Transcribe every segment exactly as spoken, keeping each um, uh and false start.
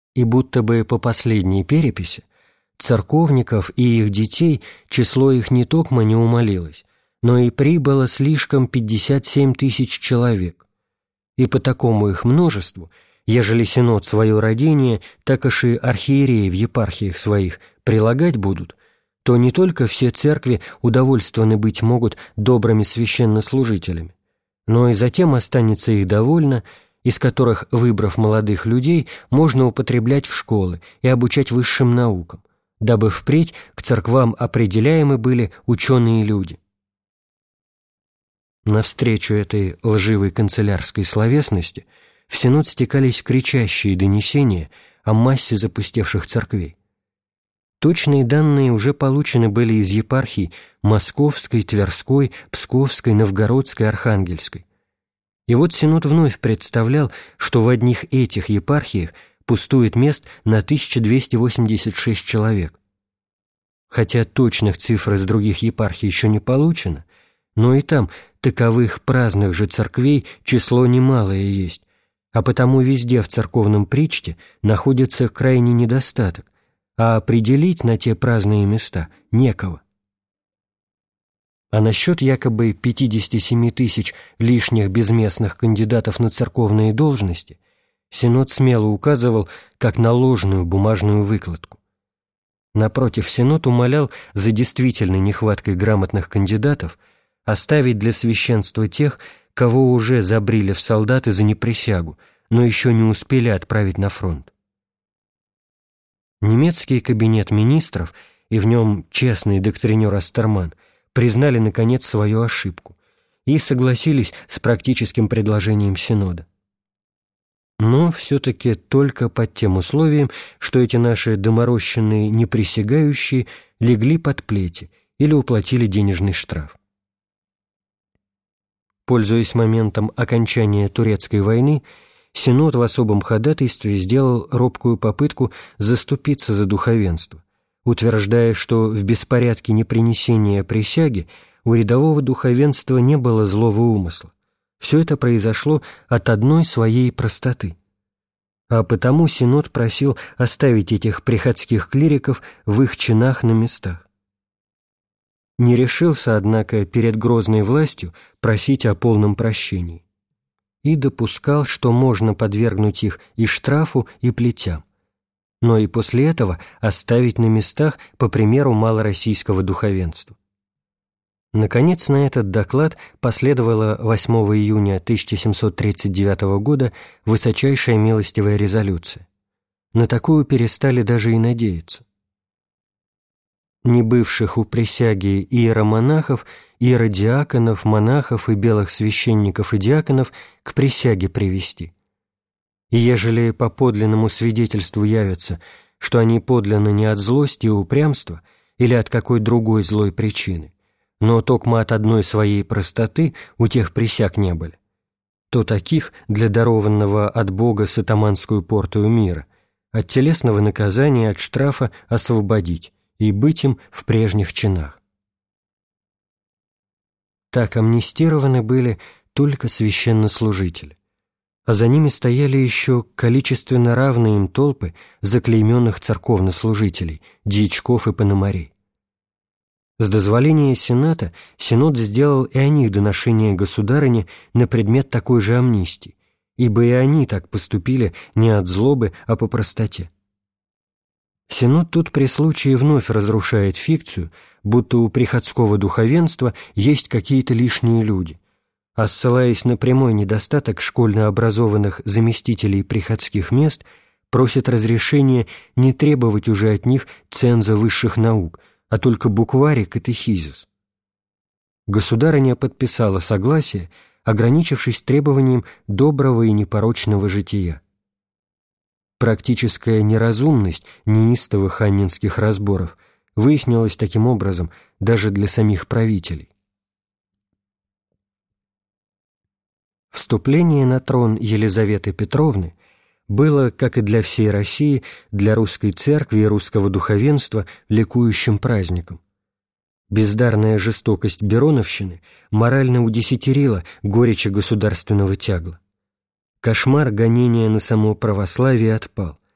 И будто бы по последней переписи церковников и их детей число их не токмо не умалилось, но и прибыло слишком пятьдесят семь тысяч человек. И по такому их множеству, ежели синод свое родение, так аж и архиереи в епархиях своих прилагать будут, то не только все церкви удовольствованы быть могут добрыми священнослужителями, но и затем останется их довольно, из которых, выбрав молодых людей, можно употреблять в школы и обучать высшим наукам, дабы впредь к церквам определяемы были ученые люди. Навстречу этой лживой канцелярской словесности в синод стекались кричащие донесения о массе запустевших церквей. Точные данные уже получены были из епархий Московской, Тверской, Псковской, Новгородской, Архангельской. И вот синод вновь представлял, что в одних этих епархиях пустует мест на тысячу двести восемьдесят шесть человек. Хотя точных цифр из других епархий еще не получено, но и там таковых праздных же церквей число немалое есть, а потому везде в церковном причте находится крайний недостаток, а определить на те праздные места некого. А насчет якобы пятидесяти семи тысяч лишних безместных кандидатов на церковные должности синод смело указывал как на ложную бумажную выкладку. Напротив, синод умолял за действительной нехваткой грамотных кандидатов оставить для священства тех, кого уже забрили в солдаты за неприсягу, но еще не успели отправить на фронт. Немецкий кабинет министров и в нем честный доктринер Астерман признали, наконец, свою ошибку и согласились с практическим предложением синода. Но все-таки только под тем условием, что эти наши доморощенные неприсягающие легли под плети или уплатили денежный штраф. Пользуясь моментом окончания Турецкой войны, синод в особом ходатайстве сделал робкую попытку заступиться за духовенство, утверждая, что в беспорядке непринесения присяги у рядового духовенства не было злого умысла. Все это произошло от одной своей простоты. А потому синод просил оставить этих приходских клириков в их чинах на местах. Не решился, однако, перед грозной властью просить о полном прощении и допускал, что можно подвергнуть их и штрафу, и плетям, но и после этого оставить на местах по примеру малороссийского духовенства. Наконец, на этот доклад последовала восьмого июня тысяча семьсот тридцать девятого года высочайшая милостивая резолюция. На такую перестали даже и надеяться. Не бывших у присяги иеромонахов, иеродиаконов, монахов и белых священников и диаконов к присяге привести. И ежели по подлинному свидетельству явится, что они подлинно не от злости и упрямства или от какой другой злой причины, но токмо от одной своей простоты у тех присяг не были, то таких для дарованного от Бога сатаманскую портую мира от телесного наказания, от штрафа освободить и быть им в прежних чинах. Так амнистированы были только священнослужители, а за ними стояли еще количественно равные им толпы заклейменных церковнослужителей, дьячков и пономарей. С дозволения Сената Синод сделал и о них доношение государыне на предмет такой же амнистии, ибо и они так поступили не от злобы, а по простоте. Синод тут при случае вновь разрушает фикцию, будто у приходского духовенства есть какие-то лишние люди, а ссылаясь на прямой недостаток школьно образованных заместителей приходских мест, просит разрешения не требовать уже от них ценза высших наук, а только букварь и катехизис. Государыня подписала согласие, ограничившись требованием доброго и непорочного жития. Практическая неразумность неистовых аннинских разборов выяснилась таким образом даже для самих правителей. Вступление на трон Елизаветы Петровны было, как и для всей России, для русской церкви и русского духовенства ликующим праздником. Бездарная жестокость бероновщины морально удесятерила горечи государственного тягла. Кошмар гонения на само православие отпал.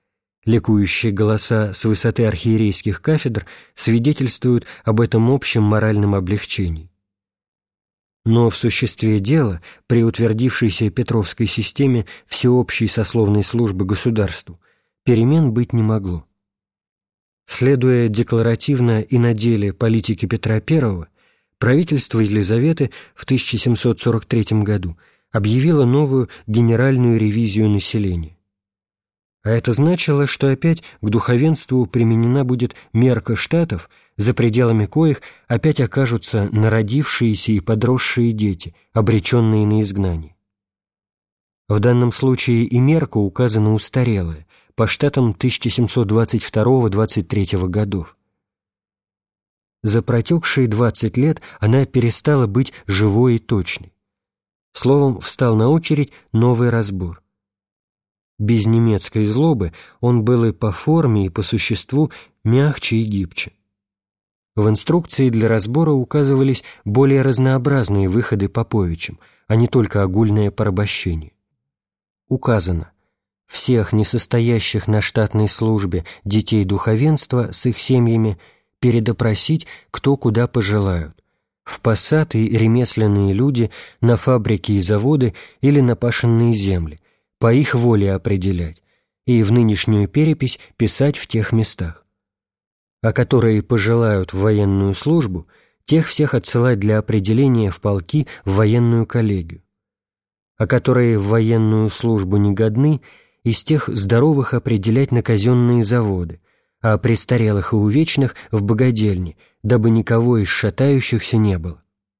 Ликующие голоса с высоты архиерейских кафедр свидетельствуют об этом общем моральном облегчении. Но в существе дела, при утвердившейся Петровской системе всеобщей сословной службы государству, перемен быть не могло. Следуя декларативно и на деле политике Петра Первого, правительство Елизаветы в тысяча семьсот сорок третьем году объявило новую генеральную ревизию населения. А это значило, что опять к духовенству применена будет мерка штатов, за пределами коих опять окажутся народившиеся и подросшие дети, обреченные на изгнание. В данном случае и мерка указана устарелая, по штатам тысяча семьсот двадцать второго — двадцать третьего годов. За протекшие двадцать лет она перестала быть живой и точной. Словом, встал на очередь новый разбор. Без немецкой злобы он был и по форме, и по существу мягче и гибче. В инструкции для разбора указывались более разнообразные выходы поповичам, а не только огульное порабощение. Указано: всех несостоящих на штатной службе детей духовенства с их семьями передопросить кто куда пожелают, в посад и ремесленные люди, на фабрики и заводы или на пашенные земли, по их воле определять, и в нынешнюю перепись писать в тех местах. А которые пожелают в военную службу, тех всех отсылать для определения в полки в военную коллегию. А которые в военную службу не годны, из тех здоровых определять на казенные заводы, а престарелых и увечных в богадельни, дабы никого из шатающихся не было.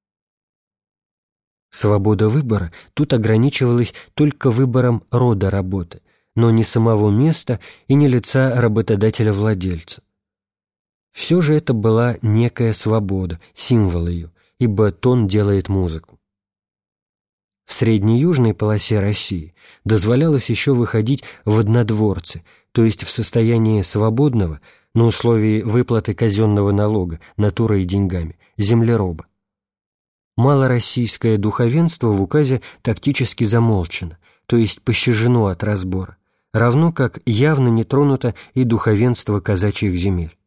Свобода выбора тут ограничивалась только выбором рода работы, но не самого места и не лица работодателя-владельца. Все же это была некая свобода, символ ее, ибо тон делает музыку. В среднеюжной полосе России дозволялось еще выходить в однодворцы, то есть в состоянии свободного, на условии выплаты казенного налога натурой и деньгами, землероба. Малороссийское духовенство в указе тактически замолчано, то есть пощажено от разбора, равно как явно не тронуто и духовенство казачьих земель.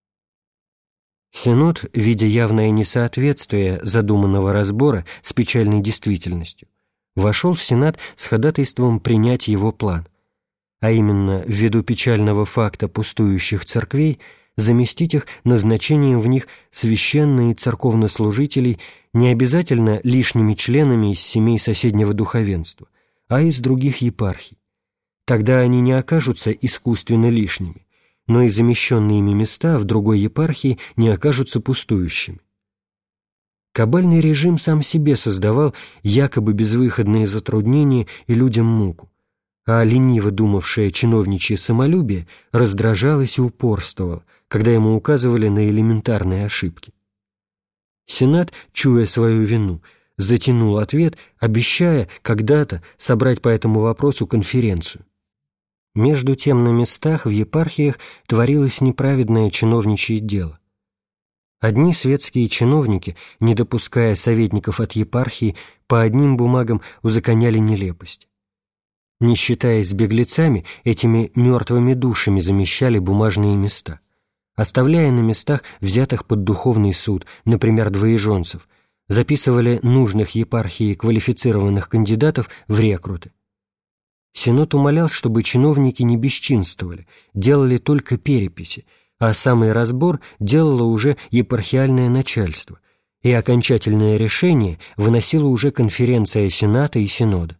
Синод, видя явное несоответствие задуманного разбора с печальной действительностью, вошел в Сенат с ходатайством принять его план, а именно, ввиду печального факта пустующих церквей, заместить их назначением в них священных и церковнослужителей не обязательно лишними членами из семей соседнего духовенства, а из других епархий. Тогда они не окажутся искусственно лишними, но и замещенные ими места в другой епархии не окажутся пустующими. Кабальный режим сам себе создавал якобы безвыходные затруднения и людям муку, а лениво думавшее чиновничье самолюбие раздражалось и упорствовало, когда ему указывали на элементарные ошибки. Сенат, чуя свою вину, затянул ответ, обещая когда-то собрать по этому вопросу конференцию. Между тем на местах в епархиях творилось неправедное чиновничье дело. Одни светские чиновники, не допуская советников от епархии, по одним бумагам узаконяли нелепость. Не считаясь с беглецами, этими мертвыми душами замещали бумажные места, оставляя на местах, взятых под духовный суд, например, двоеженцев, записывали нужных епархии квалифицированных кандидатов в рекруты. Синод умолял, чтобы чиновники не бесчинствовали, делали только переписи, а самый разбор делало уже епархиальное начальство, и окончательное решение выносила уже конференция Сената и Синода.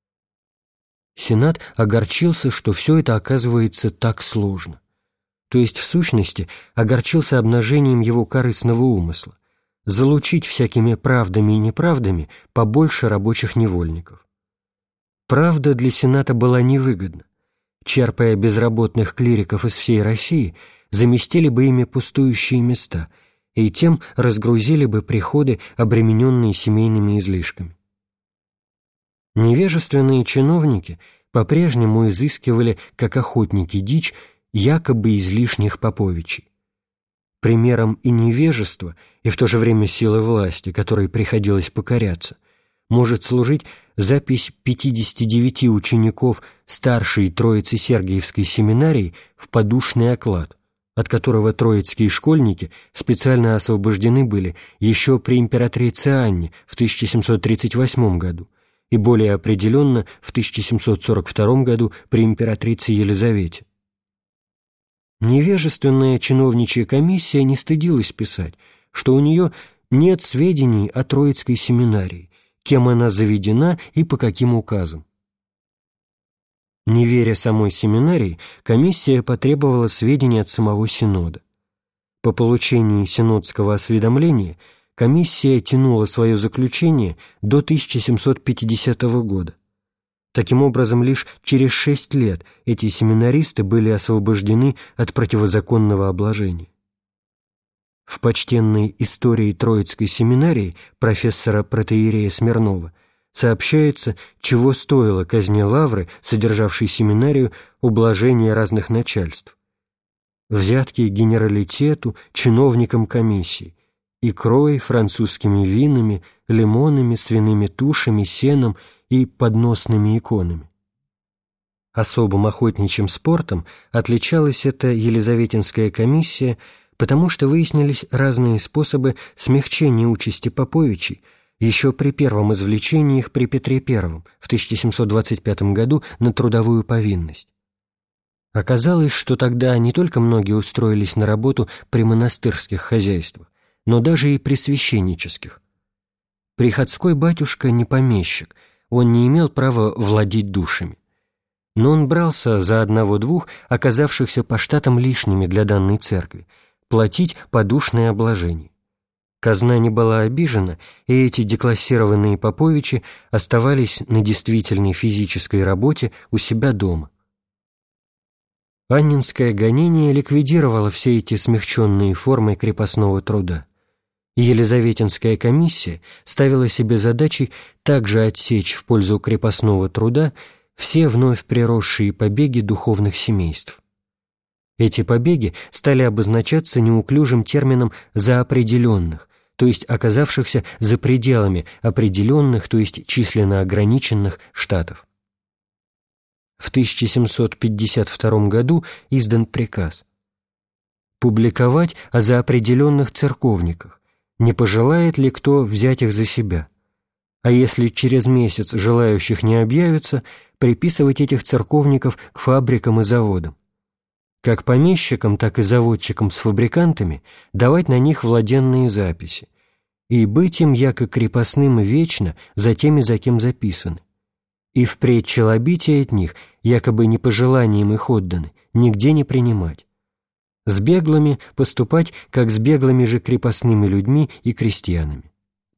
Сенат огорчился, что все это оказывается так сложно, то есть в сущности огорчился обнажением его корыстного умысла – залучить всякими правдами и неправдами побольше рабочих невольников. Правда для Сената была невыгодна. Черпая безработных клириков из всей России, заместили бы ими пустующие места и тем разгрузили бы приходы, обремененные семейными излишками. Невежественные чиновники по-прежнему изыскивали, как охотники, дичь якобы излишних поповичей. Примером и невежества, и в то же время силы власти, которой приходилось покоряться, может служить запись пятидесяти девяти учеников старшей Троицы Сергиевской семинарии в подушный оклад, от которого троицкие школьники специально освобождены были еще при императрице Анне в тысяча семьсот тридцать восьмом году и более определенно в тысяча семьсот сорок втором году при императрице Елизавете. Невежественная чиновничья комиссия не стыдилась писать, что у нее нет сведений о Троицкой семинарии, кем она заведена и по каким указам. Не веря самой семинарии, комиссия потребовала сведений от самого Синода. По получении синодского осведомления комиссия тянула свое заключение до тысяча семьсот пятидесятого года. Таким образом, лишь через шесть лет эти семинаристы были освобождены от противозаконного обложения. В почтенной истории Троицкой семинарии профессора протоиерея Смирнова сообщается, чего стоило казни Лавры, содержавшей семинарию, ублажение разных начальств. Взятки генералитету, чиновникам комиссии, икрой, французскими винами, лимонами, свиными тушами, сеном и подносными иконами. Особым охотничьим спортом отличалась эта Елизаветинская комиссия, потому что выяснились разные способы смягчения участи поповичей еще при первом извлечении их при Петре Первом в тысяча семьсот двадцать пятом году на трудовую повинность. Оказалось, что тогда не только многие устроились на работу при монастырских хозяйствах, но даже и при священнических. Приходской батюшка не помещик, он не имел права владеть душами. Но он брался за одного-двух, оказавшихся по штатам лишними для данной церкви, платить подушное обложение. Казна не была обижена, и эти деклассированные поповичи оставались на действительной физической работе у себя дома. Аннинское гонение ликвидировало все эти смягченные формы крепостного труда. Елизаветинская комиссия ставила себе задачей также отсечь в пользу крепостного труда все вновь приросшие побеги духовных семейств. Эти побеги стали обозначаться неуклюжим термином «заопределенных», то есть оказавшихся за пределами определенных, то есть численно ограниченных штатов. В тысяча семьсот пятьдесят втором году издан приказ публиковать о заопределенных церковниках, не пожелает ли кто взять их за себя, а если через месяц желающих не объявится, приписывать этих церковников к фабрикам и заводам. Как помещикам, так и заводчикам с фабрикантами давать на них владенные записи, и быть им яко крепостным вечно за теми, за кем записаны, и впредь челобития от них, якобы не по желаниям их отданы, нигде не принимать. С беглыми поступать, как с беглыми же крепостными людьми и крестьянами.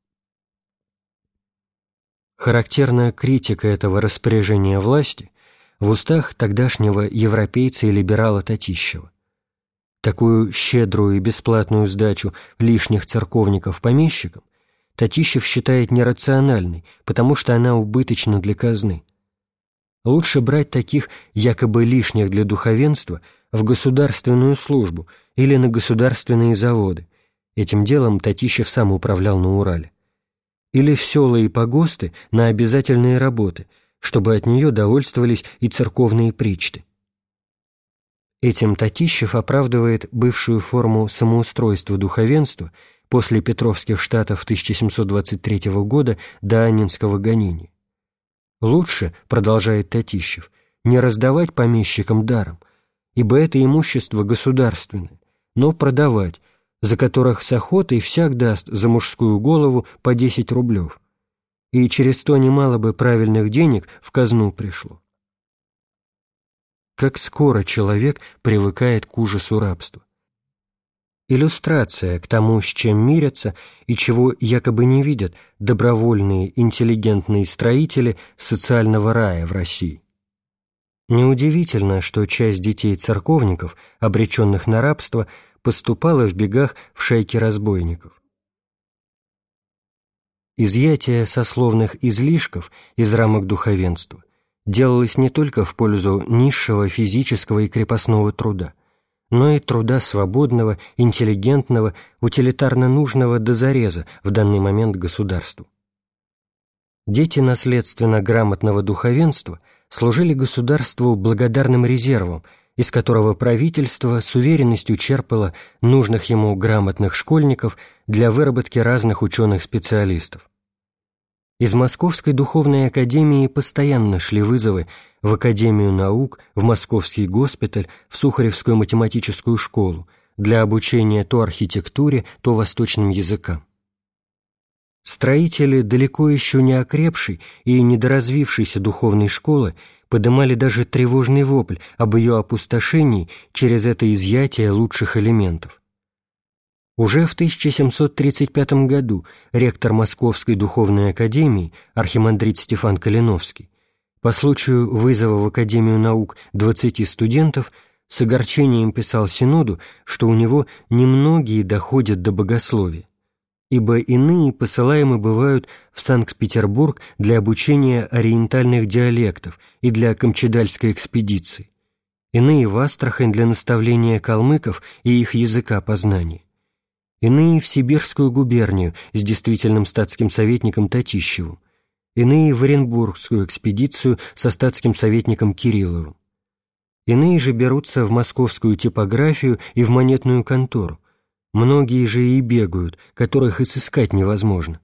Характерная критика этого распоряжения власти в устах тогдашнего европейца и либерала Татищева. Такую щедрую и бесплатную сдачу лишних церковников помещикам Татищев считает нерациональной, потому что она убыточна для казны. Лучше брать таких якобы лишних для духовенства в государственную службу или на государственные заводы. Этим делом Татищев сам управлял на Урале. Или в села и погосты на обязательные работы, чтобы от нее довольствовались и церковные причты. Этим Татищев оправдывает бывшую форму самоустройства духовенства после Петровских штатов тысяча семьсот двадцать третьего года до Аннинского гонения. Лучше, продолжает Татищев, не раздавать помещикам даром, ибо это имущество государственное, но продавать, за которых с охотой всяк даст за мужскую голову по десять рублев, и через то немало бы правильных денег в казну пришло. Как скоро человек привыкает к ужасу рабства. Иллюстрация к тому, с чем мирятся и чего якобы не видят добровольные интеллигентные строители социального рая в России. Неудивительно, что часть детей церковников, обреченных на рабство, поступала в бегах в шайки разбойников. Изъятие сословных излишков из рамок духовенства делалось не только в пользу низшего физического и крепостного труда, но и труда свободного, интеллигентного, утилитарно нужного до зареза в данный момент государству. Дети наследственно грамотного духовенства служили государству благодарным резервом, из которого правительство с уверенностью черпало нужных ему грамотных школьников для выработки разных ученых-специалистов. Из Московской духовной академии постоянно шли вызовы в Академию наук, в Московский госпиталь, в Сухаревскую математическую школу для обучения то архитектуре, то восточным языкам. Строители далеко еще не окрепшей и недоразвившейся духовной школы подымали даже тревожный вопль об ее опустошении через это изъятие лучших элементов. Уже в тысяча семьсот тридцать пятом году ректор Московской духовной академии, архимандрит Стефан Калиновский, по случаю вызова в Академию наук двадцати студентов, с огорчением писал Синоду, что у него немногие доходят до богословия, ибо иные посылаемы бывают в Санкт-Петербург для обучения ориентальных диалектов и для камчедальской экспедиции, иные в Астрахань для наставления калмыков и их языка познания, иные в Сибирскую губернию с действительным статским советником Татищевым, иные в Оренбургскую экспедицию со статским советником Кирилловым. Иные же берутся в московскую типографию и в монетную контору, многие же и бегают, которых и сыскать невозможно.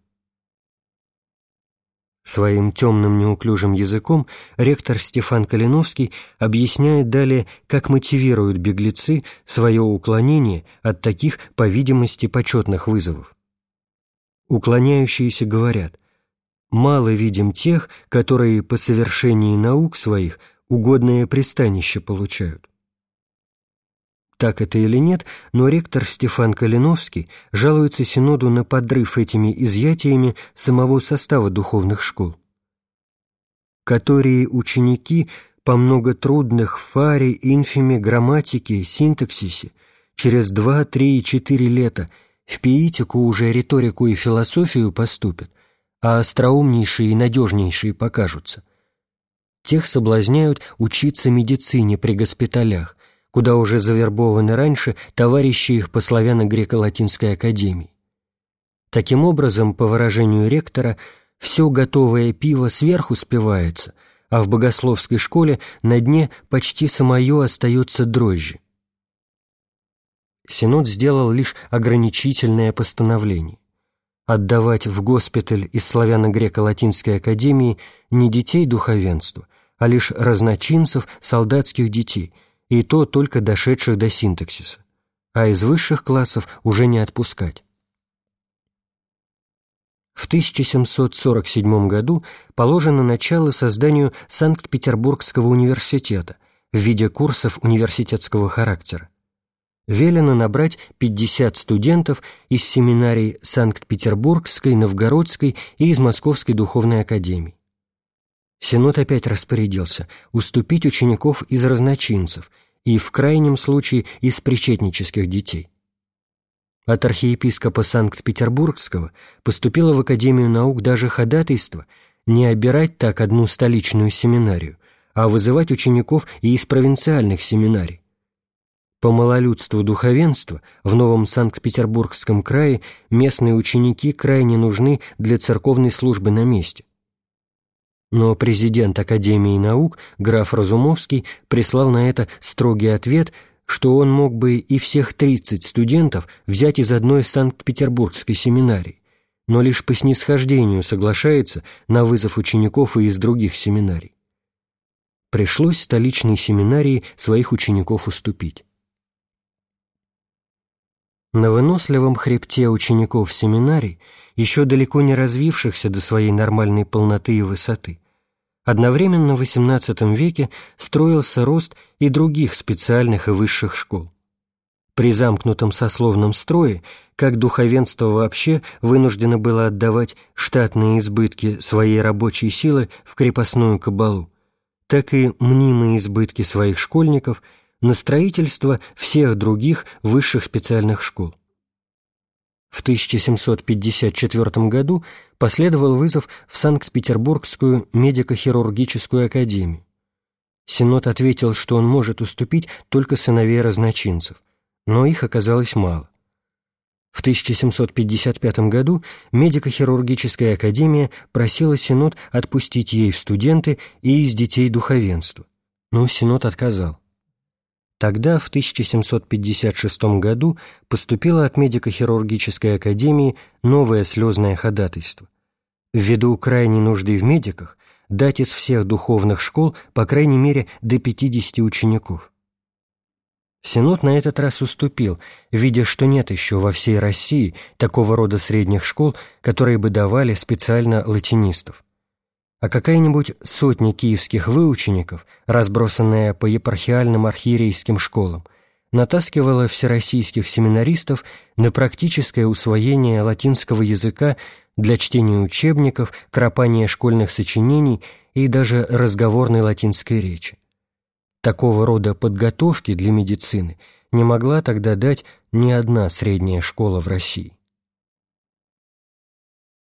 Своим темным неуклюжим языком ректор Стефан Калиновский объясняет далее, как мотивируют беглецы свое уклонение от таких, по видимости, почетных вызовов. Уклоняющиеся говорят: «Мало видим тех, которые по совершении наук своих угодное пристанище получают». Так это или нет, но ректор Стефан Калиновский жалуется Синоду на подрыв этими изъятиями самого состава духовных школ. «Которые ученики по много трудных в фаре, инфиме, грамматике, синтаксисе через два, три и четыре лета в пиитику уже риторику и философию поступят, а остроумнейшие и надежнейшие покажутся. Тех соблазняют учиться медицине при госпиталях, куда уже завербованы раньше товарищи их по славяно-греко-латинской академии. Таким образом, по выражению ректора, все готовое пиво сверху спивается, а в богословской школе на дне почти самое остается дрожжи». Синод сделал лишь ограничительное постановление: отдавать в госпиталь из славяно-греко-латинской академии не детей духовенства, а лишь разночинцев, солдатских детей, и то только дошедших до синтаксиса, а из высших классов уже не отпускать. В тысяча семьсот сорок седьмом году положено начало созданию Санкт-Петербургского университета в виде курсов университетского характера. Велено набрать пятьдесят студентов из семинарий Санкт-Петербургской, Новгородской и из Московской духовной академии. Синод опять распорядился уступить учеников из разночинцев и, в крайнем случае, из причетнических детей. От архиепископа Санкт-Петербургского поступило в Академию наук даже ходатайство не обирать так одну столичную семинарию, а вызывать учеников и из провинциальных семинарий. По малолюдству духовенства в Новом Санкт-Петербургском крае местные ученики крайне нужны для церковной службы на месте. Но президент Академии наук, граф Разумовский, прислал на это строгий ответ, что он мог бы и всех тридцать студентов взять из одной Санкт-Петербургской семинарии, но лишь по снисхождению соглашается на вызов учеников и из других семинарий. Пришлось столичной семинарии своих учеников уступить. На выносливом хребте учеников семинарий, еще далеко не развившихся до своей нормальной полноты и высоты, одновременно в восемнадцатом веке строился рост и других специальных и высших школ. При замкнутом сословном строе, как духовенство вообще вынуждено было отдавать штатные избытки своей рабочей силы в крепостную кабалу, так и мнимые избытки своих школьников на строительство всех других высших специальных школ. В тысяча семьсот пятьдесят четвёртом году последовал вызов в Санкт-Петербургскую медико-хирургическую академию. Синод ответил, что он может уступить только сыновей разночинцев, но их оказалось мало. В тысяча семьсот пятьдесят пятом году медико-хирургическая академия просила Синод отпустить ей в студенты и из детей духовенства, но Синод отказал. Тогда, в тысяча семьсот пятьдесят шестом году, поступило от медико-хирургической академии новое слезное ходатайство. Ввиду крайней нужды в медиках, дать из всех духовных школ по крайней мере до пятидесяти учеников. Синод на этот раз уступил, видя, что нет еще во всей России такого рода средних школ, которые бы давали специально латинистов. А какая-нибудь сотня киевских выучеников, разбросанная по епархиальным архиерейским школам, натаскивала всероссийских семинаристов на практическое усвоение латинского языка для чтения учебников, кропания школьных сочинений и даже разговорной латинской речи. Такого рода подготовки для медицины не могла тогда дать ни одна средняя школа в России.